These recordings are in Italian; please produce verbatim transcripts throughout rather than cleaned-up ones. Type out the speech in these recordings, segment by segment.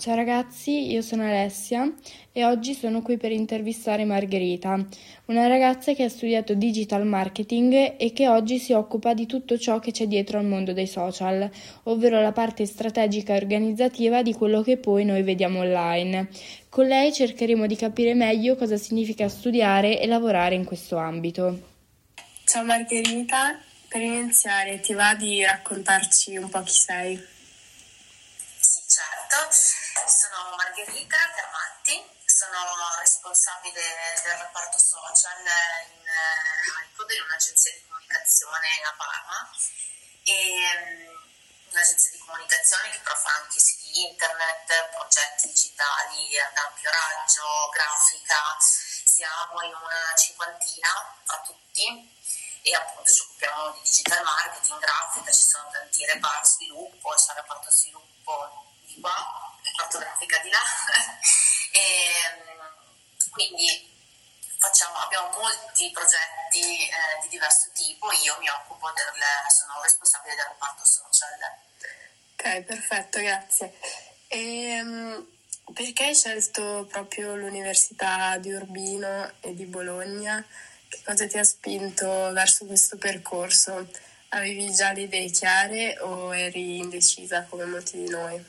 Ciao ragazzi, io sono Alessia e oggi sono qui per intervistare Margherita, una ragazza che ha studiato digital marketing e che oggi si occupa di tutto ciò che c'è dietro al mondo dei social, ovvero la parte strategica e organizzativa di quello che poi noi vediamo online. Con lei cercheremo di capire meglio cosa significa studiare e lavorare in questo ambito. Ciao Margherita, per iniziare ti va di raccontarci un po' chi sei? Sì, certo, sono Margherita Carmatti, sono responsabile del reparto social in iPod, in un'agenzia di comunicazione a Parma, e un'agenzia di comunicazione che però fa anche siti internet, progetti digitali ad ampio raggio, grafica. Siamo in una cinquantina tra tutti e appunto ci occupiamo di digital marketing, grafica, ci sono tanti reparti sviluppo, c'è il reparto sviluppo di qua, il reparto grafica di là e quindi facciamo, abbiamo molti progetti eh, di diverso tipo. Io mi occupo del, sono responsabile del reparto social. Ok, perfetto, grazie. E, um, perché hai scelto proprio l'Università di Urbino e di Bologna? Che cosa ti ha spinto verso questo percorso? Avevi già le idee chiare o eri indecisa come molti di noi?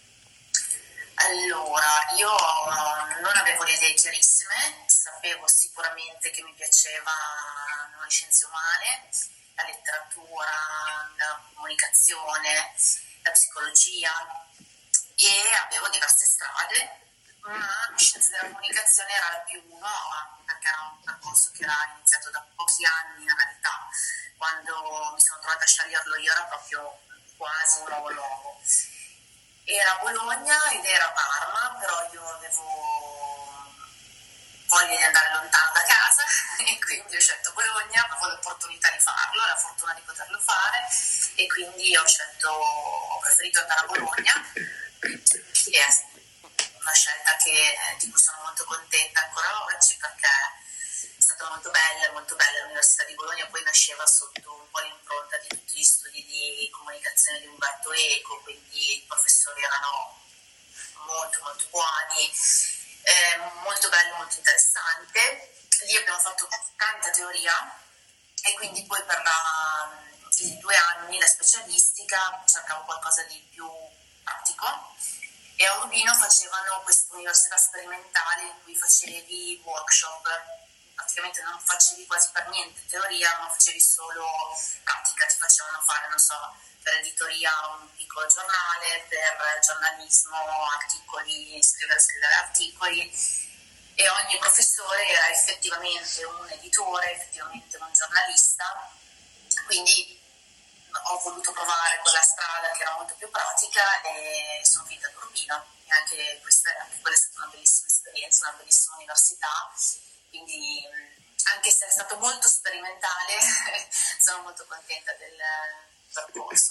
Allora, io non avevo le idee chiarissime, sapevo sicuramente che mi piacevano le scienze umane, la letteratura, la comunicazione, la psicologia, e avevo diverse strade, ma scienze della comunicazione era la più nuova, perché era un percorso che era iniziato da pochi anni in realtà. Quando mi sono trovata a sceglierlo io era proprio quasi un nuovo luogo. Era Bologna ed era Parma, però io avevo voglia di andare lontano da casa e quindi ho scelto Bologna, avevo l'opportunità di farlo, la fortuna di poterlo fare, e quindi ho scelto, ho preferito andare a Bologna, che è una scelta che, di cui sono molto contenta ancora oggi, perché è stata molto bella, molto bella. L'Università di Bologna poi nasceva sotto un po' l'impronta di tutti gli studi di comunicazione di Umberto Eco, quindi i professori erano molto molto buoni, eh, molto bello, molto interessante. Lì abbiamo fatto tanta teoria e quindi poi per la, i due anni la specialistica cercavo qualcosa di più pratico, e a Urbino facevano questa università sperimentale in cui facevi workshop, praticamente non facevi quasi per niente teoria, ma facevi solo pratica, ti facevano fare, non so, per editoria un piccolo giornale, per giornalismo articoli, scrivere, scrivere articoli, e ogni professore era effettivamente un editore, effettivamente un giornalista, quindi ho voluto provare quella strada che era molto più pratica e sono finita ad Urbino, e anche questa, anche quella è stata una bellissima esperienza, una bellissima università, quindi anche se è stato molto sperimentale sono molto contenta del percorso.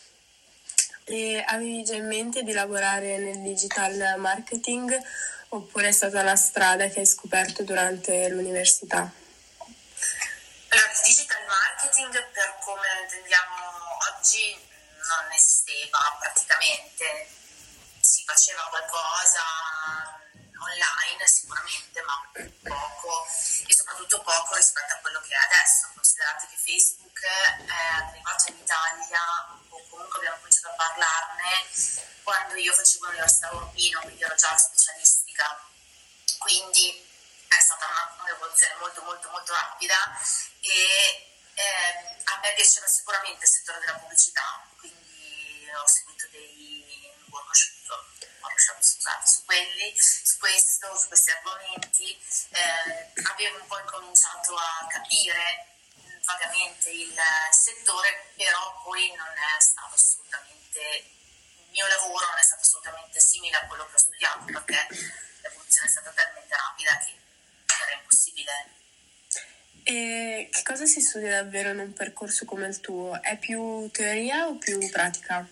E avevi già in mente di lavorare nel digital marketing oppure è stata una strada che hai scoperto durante l'università? Allora, il digital marketing, per come lo intendiamo oggi, non esisteva praticamente. Si faceva qualcosa online sicuramente, ma poco, e soprattutto poco rispetto a quello che è adesso. Considerate che Facebook è arrivato in Italia, o comunque abbiamo cominciato a parlarne quando io facevo l'università a Urbino, quindi ero già specialistica, quindi è stata una, un'evoluzione molto molto molto rapida, e eh, a me piaceva sicuramente il settore della pubblicità, quindi ho seguito dei workshop, workshop scusate, su quelli, su questo, su questi argomenti, eh, avevo un po' incominciato a capire vagamente il settore, però poi non è stato assolutamente, il mio lavoro non è stato assolutamente simile a quello che ho studiato, perché l'evoluzione è stata talmente rapida che era impossibile. E che cosa si studia davvero in un percorso come il tuo? È più teoria o più pratica?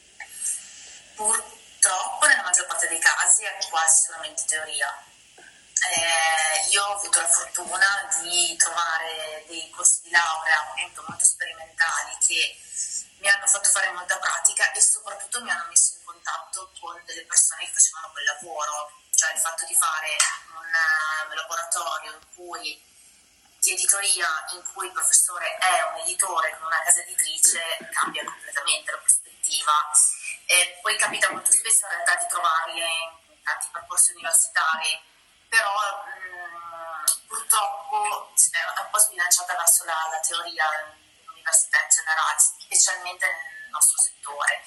Purtroppo nella maggior parte dei casi è quasi solamente teoria. Eh, io ho avuto la fortuna di trovare dei corsi di laurea appunto molto sperimentali che mi hanno hanno fatto fare molta pratica e soprattutto mi hanno messo in contatto con delle persone che facevano quel lavoro, cioè il fatto di fare un, un laboratorio in cui di editoria in cui il professore è un editore con una casa editrice cambia completamente la prospettiva. E poi capita molto spesso in realtà di trovarli in tanti percorsi universitari, però mh, purtroppo è un po' sbilanciata verso la, la teoria dell'università in generale, specialmente nel nostro settore.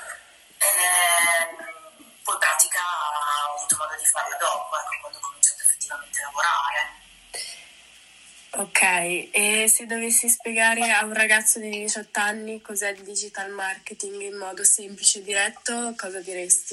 E, poi pratica ho avuto modo di farla dopo, ecco, quando ho cominciato effettivamente a lavorare. Ok, e se dovessi spiegare a un ragazzo di diciotto anni cos'è il digital marketing in modo semplice e diretto, cosa diresti?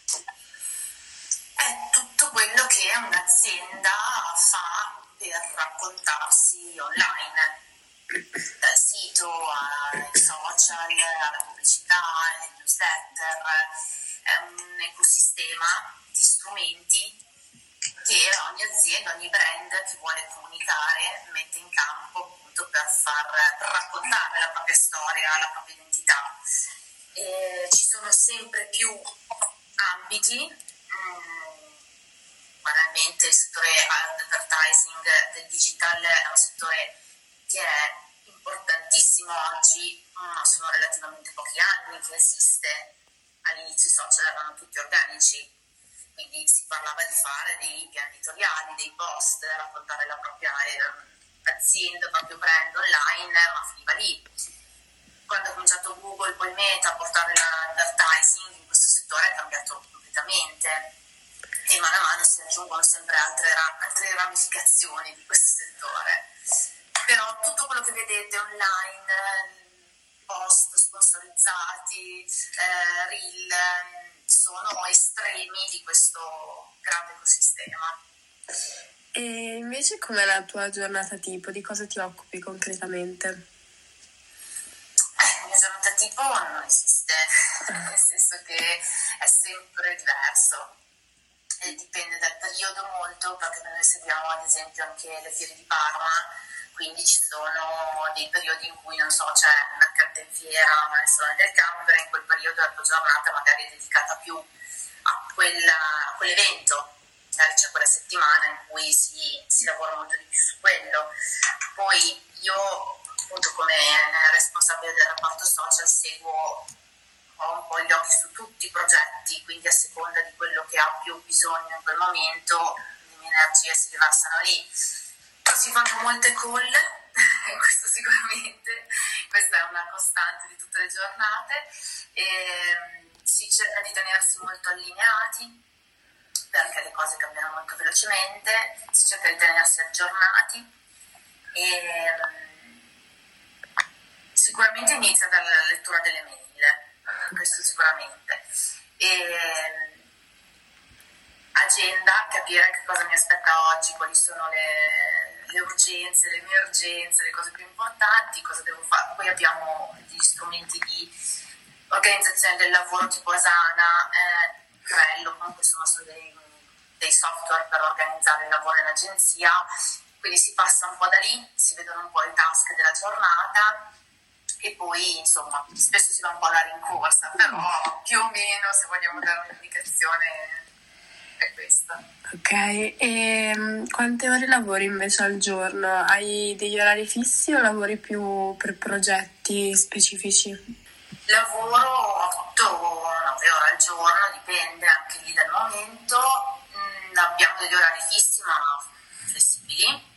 È tutto quello che un'azienda fa per raccontarsi online, dal sito ai social, alla pubblicità, alle newsletter. È un ecosistema di strumenti che ogni azienda, ogni brand che vuole comunicare mette in campo appunto per far per raccontare la propria storia, la propria identità. E ci sono sempre più ambiti, mh, banalmente il settore advertising del digital è un settore che è importantissimo oggi, mh, sono relativamente pochi anni che esiste, all'inizio i social erano tutti organici. Quindi si parlava di fare dei piani editoriali, dei post, raccontare la propria eh, azienda, il proprio brand online, ma finiva lì. Quando ha cominciato Google, poi Meta, a portare l'advertising in questo settore è cambiato completamente e mano a mano si aggiungono sempre altre, altre ramificazioni di questo settore. Però tutto quello che vedete online, post sponsorizzati, eh, reel, sono estremi di questo grande ecosistema. E invece com'è la tua giornata tipo? Di cosa ti occupi concretamente? Eh, la mia giornata tipo non esiste, nel senso che è sempre diverso. E dipende dal periodo molto, perché noi seguiamo ad esempio anche le fiere di Parma, quindi ci sono dei periodi in cui, non so, c'è una carta in fiera, ma sono del camper, e in quel periodo la tua giornata magari è dedicata più a, quella, a quell'evento, magari c'è quella settimana in cui si, si lavora molto di più su quello. Poi io, appunto, come responsabile del rapporto social, seguo ho un po' gli occhi su tutti i progetti, quindi a seconda di quello che ha più bisogno in quel momento, le mie energie si riversano lì. Si fanno molte call, questo sicuramente, questa è una costante di tutte le giornate, e si cerca di tenersi molto allineati perché le cose cambiano molto velocemente, si cerca di tenersi aggiornati e sicuramente inizia dalla lettura delle mail, questo sicuramente, e agenda, capire che cosa mi aspetta oggi, quali sono le, le urgenze, le emergenze, le cose più importanti, cosa devo fare. Poi abbiamo degli strumenti di organizzazione del lavoro tipo Asana, eh, Trello, comunque insomma sono dei, dei software per organizzare il lavoro in agenzia, quindi si passa un po' da lì, si vedono un po' i task della giornata e poi insomma spesso si va un po' alla rincorsa, però più o meno, se vogliamo dare un'indicazione, è questa. Ok, e um, quante ore lavori invece al giorno? Hai degli orari fissi o lavori più per progetti specifici? Lavoro otto nove ore al giorno, dipende anche lì dal momento. Mm, abbiamo degli orari fissi ma flessibili.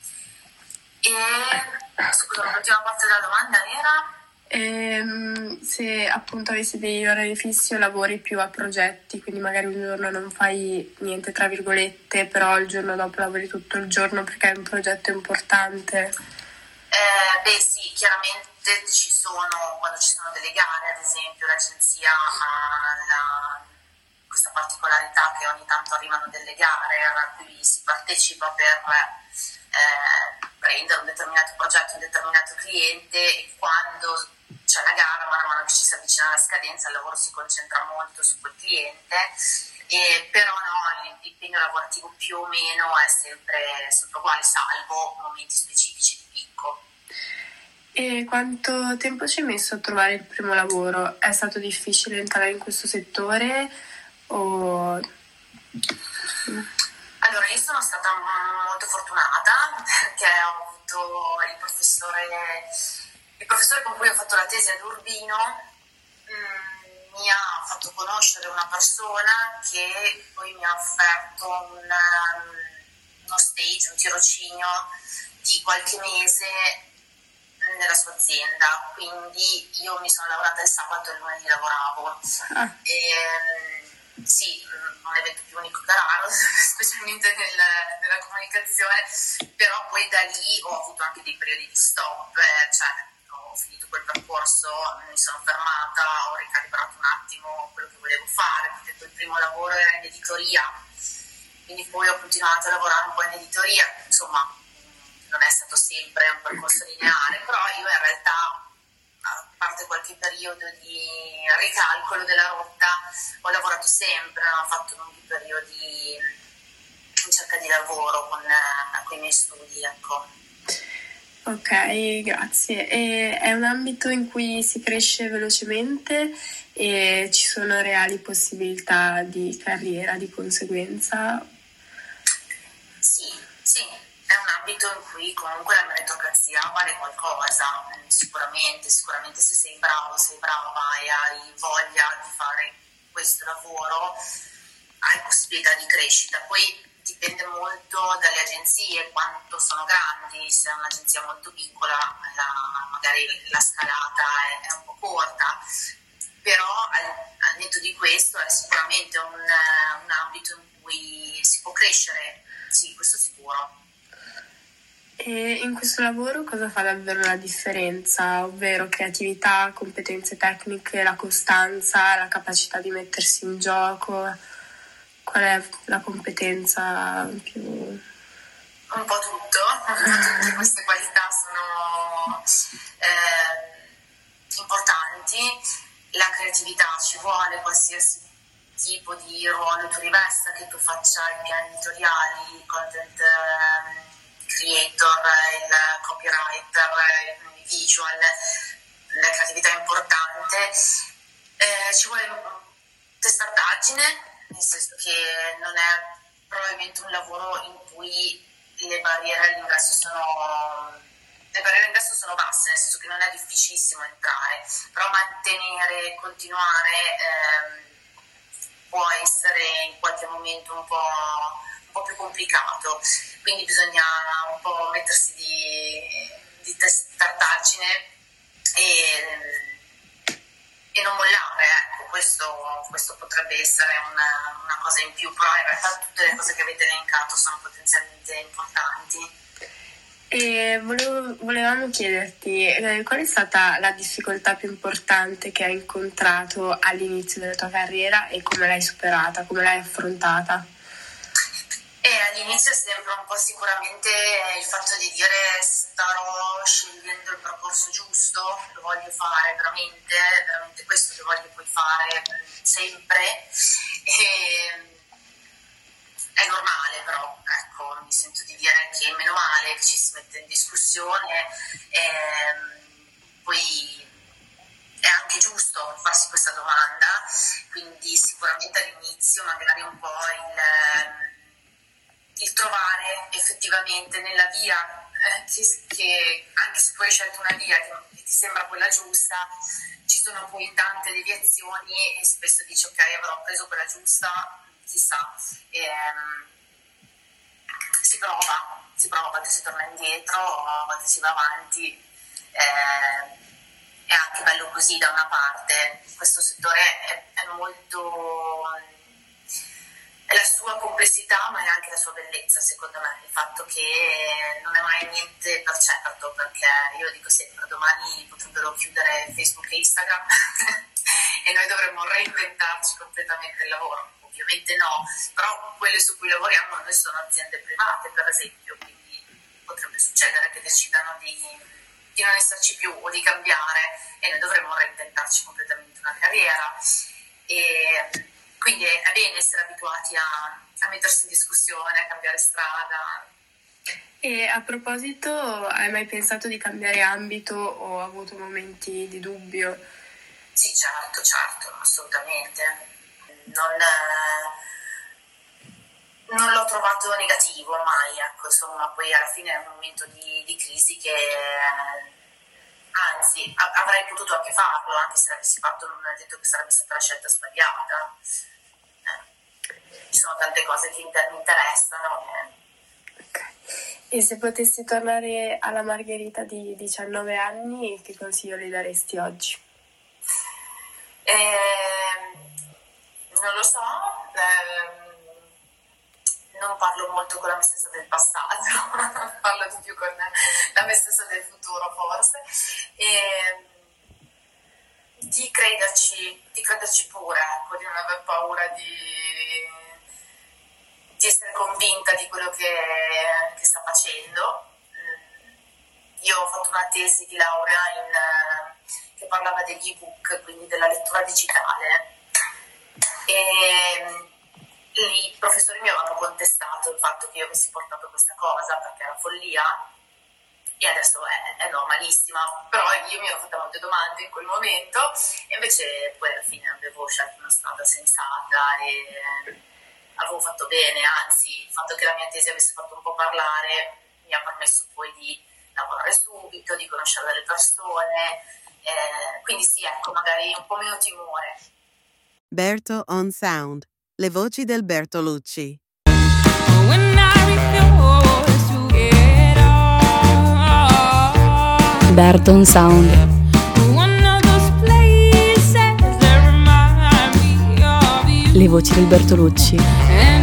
E scusa, l'ultima parte della domanda era? Ehm, se appunto avessi degli orari fissi o lavori più a progetti, quindi magari un giorno non fai niente tra virgolette, però il giorno dopo lavori tutto il giorno perché è un progetto importante. Eh, beh sì, chiaramente ci sono, quando ci sono delle gare, ad esempio l'agenzia ha la, questa particolarità che ogni tanto arrivano delle gare a cui si partecipa per eh, prendere un determinato progetto, un determinato cliente, e quando c'è la gara, man mano che ci si avvicina alla scadenza, il lavoro si concentra molto su quel cliente, e però no, l'impegno lavorativo più o meno è sempre, sempre uguale, salvo momenti specifici di picco. E quanto tempo ci hai messo a trovare il primo lavoro? È stato difficile entrare in questo settore o... Allora, io sono stata molto fortunata perché ho avuto il professore, il professore con cui ho fatto la tesi ad Urbino, mh, mi ha fatto conoscere una persona che poi mi ha offerto un, um, uno stage, un tirocinio di qualche mese nella sua azienda, quindi io mi sono lavorata il sabato e il lunedì lavoravo. Ah. E, sì, un evento più unico che raro, specialmente nel, nella comunicazione, però poi da lì ho avuto anche dei periodi di stop, eh, cioè ho finito quel percorso, mi sono fermata, ho ricalibrato un attimo quello che volevo fare, perché poi il primo lavoro era in editoria, quindi poi ho continuato a lavorare un po' in editoria, insomma non è stato sempre un percorso lineare, però io in realtà, a parte qualche periodo di ricalcolo della rotta, ho lavorato sempre, ho fatto lunghi periodi in cerca di lavoro con, con i miei studi, ecco. Ok, grazie. E è un ambito in cui si cresce velocemente e ci sono reali possibilità di carriera di conseguenza? Sì, sì, è un ambito in cui comunque la meritocrazia vale qualcosa, sicuramente, sicuramente se sei bravo, sei brava e hai voglia di fare questo lavoro, hai possibilità di crescita. Poi dipende molto dalle agenzie, quanto sono grandi, se è un'agenzia molto piccola la, magari la scalata è, è un po' corta, però al, al netto di questo è sicuramente un, un ambito in cui si può crescere, sì, questo sicuro. E in questo lavoro cosa fa davvero la differenza? Ovvero creatività, competenze tecniche, la costanza, la capacità di mettersi in gioco? Qual è la competenza più... Un po' tutto, tutte queste qualità sono eh, importanti, la creatività ci vuole, qualsiasi tipo di ruolo tu rivesta, che tu faccia i piani editoriali, il content eh, creator, il copywriter, il visual, la creatività è importante, eh, ci vuole testardaggine, nel senso che non è probabilmente un lavoro in cui le barriere all'ingresso sono le barriere all'ingresso sono basse, nel senso che non è difficilissimo entrare, però mantenere, continuare ehm, può essere in qualche momento un po', un po' più complicato, quindi bisogna un po' mettersi di, di testardaggine e e non mollare, ecco, questo, questo potrebbe essere una, una cosa in più, però in realtà tutte le cose che avete elencato sono potenzialmente importanti. E volevo, volevamo chiederti eh, qual è stata la difficoltà più importante che hai incontrato all'inizio della tua carriera e come l'hai superata, come l'hai affrontata? E all'inizio è sempre un po' sicuramente il fatto di dire starò scegliendo il percorso giusto, lo voglio fare veramente, veramente questo che voglio poi fare sempre. E è normale però, ecco, mi sento di dire che meno male che ci si mette in discussione, e poi è anche giusto farsi questa domanda, quindi sicuramente all'inizio magari un po' il... il trovare effettivamente nella via, eh, che, che anche se poi hai scelto una via che, che ti sembra quella giusta, ci sono poi tante deviazioni e spesso dici ok, avrò preso quella giusta, chissà, e, um, si prova, si prova, a volte si torna indietro, a volte si va avanti, eh, è anche bello così da una parte. Questo settore è, è molto... è la sua complessità, ma è anche la sua bellezza, secondo me, il fatto che non è mai niente per certo, perché io dico sempre, domani potrebbero chiudere Facebook e Instagram e noi dovremmo reinventarci completamente il lavoro. Ovviamente no, però quelle su cui lavoriamo noi sono aziende private, per esempio, quindi potrebbe succedere che decidano di, di non esserci più o di cambiare e noi dovremmo reinventarci completamente una carriera. E quindi è bene essere abituati a, a mettersi in discussione, a cambiare strada. E a proposito, hai mai pensato di cambiare ambito o avuto momenti di dubbio? Sì, certo, certo, assolutamente. Non, eh, non l'ho trovato negativo mai, ecco, insomma, poi alla fine è un momento di, di crisi che, anzi, a- avrei potuto anche farlo, anche se l'avessi fatto non è detto che sarebbe stata la scelta sbagliata. Eh, ci sono tante cose che inter- mi interessano. Eh. E se potessi tornare alla Margherita di diciannove anni, che consiglio le daresti oggi? Eh, non lo so, eh, non parlo molto con la me stessa del passato, parlo di più con la me stessa del futuro forse, e di crederci, di crederci pure, ecco, di non aver paura di... di essere convinta di quello che, che sta facendo. Io ho fatto una tesi di laurea in, che parlava degli ebook, quindi della lettura digitale, e lì i professori mi avevano contestato il fatto che io avessi portato questa cosa perché era follia, e adesso è, è normalissima, però io mi ero fatta molte domande in quel momento e invece poi alla fine avevo scelto una strada sensata e avevo fatto bene, anzi il fatto che la mia tesi avesse fatto un po' parlare mi ha permesso poi di lavorare subito, di conoscere delle persone, eh, quindi sì, ecco, magari un po' meno timore. Berto on Sound, le voci del Bertolucci. Berto on Sound. Le voci del Bertolucci.